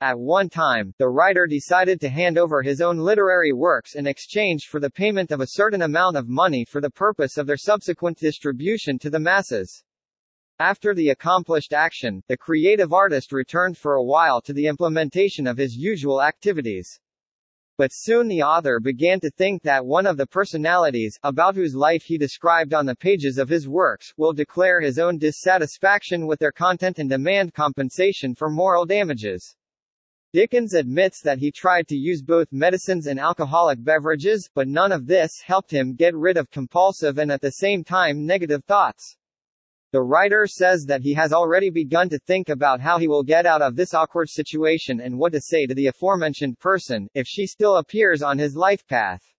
At one time, the writer decided to hand over his own literary works in exchange for the payment of a certain amount of money for the purpose of their subsequent distribution to the masses. After the accomplished action, the creative artist returned for a while to the implementation of his usual activities. But soon the author began to think that one of the personalities, about whose life he described on the pages of his works, will declare his own dissatisfaction with their content and demand compensation for moral damages. Dickens admits that he tried to use both medicines and alcoholic beverages, but none of this helped him get rid of compulsive and at the same time negative thoughts. The writer says that he has already begun to think about how he will get out of this awkward situation and what to say to the aforementioned person, if she still appears on his life path.